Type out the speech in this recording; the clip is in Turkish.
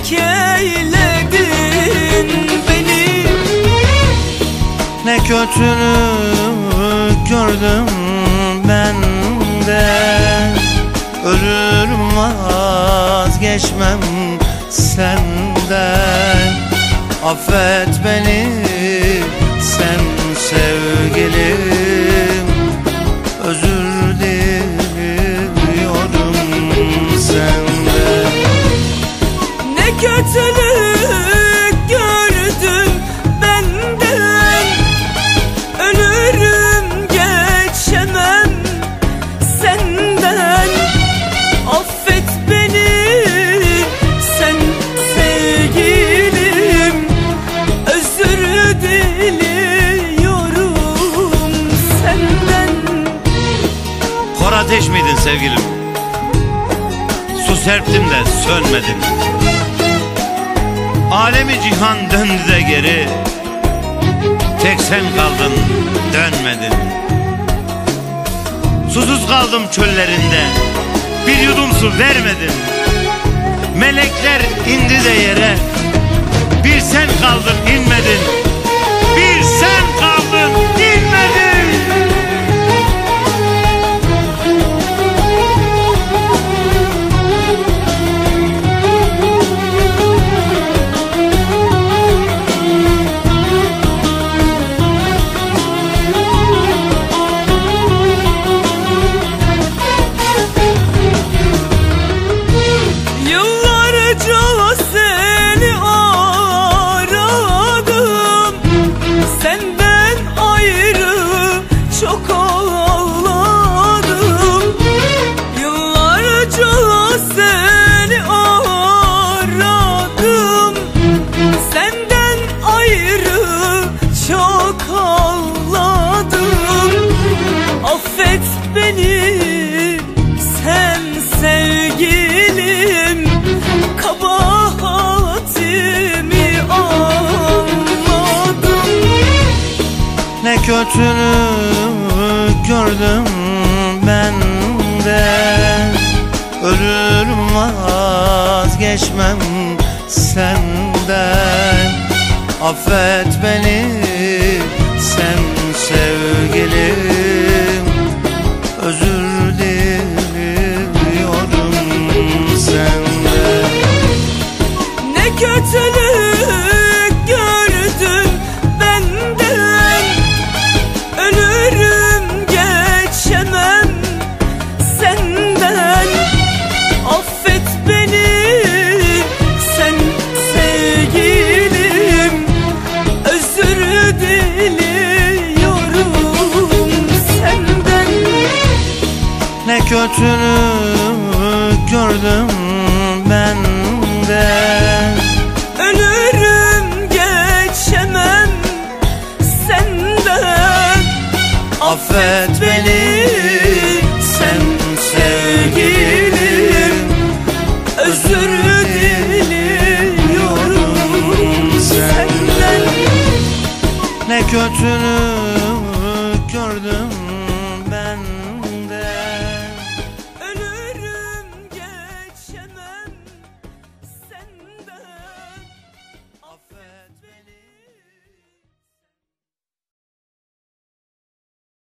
terk eyledin beni. Ne kötülük gördüm benden, ölürüm vazgeçmem senden. Affet beni sen sevgilim, özür diliyorum senden. Ne kötülük gördüm benden, ölürüm geçemem senden. Affet beni sen sevgilim, özür diliyorum senden. Kor ateş miydin sevgilim? Su serptim de sönmedin. Alemi cihan döndü de geri, tek sen kaldın dönmedin. Susuz kaldım çöllerinde, bir yudum su vermedin. Melekler indi de yere, bir sen kaldın inmedin. Bir sen kaldın inmedin. Affet beni sen sevgilim, kabahatimi anladım. Ne kötülük gördüm benden, ölürüm vazgeçmem senden. Affet beni sen sevgilim, özür diliyorum senden. Ne kötülük gördüm benden, ölürüm geçemem senden. Affet beni sen sevgilim, özür diliyorum senden. Ne kötülük gördüm benden, ölürüm geçemem senden. affet beni sen sevgilim, özür diliyorum senden. ne kötülük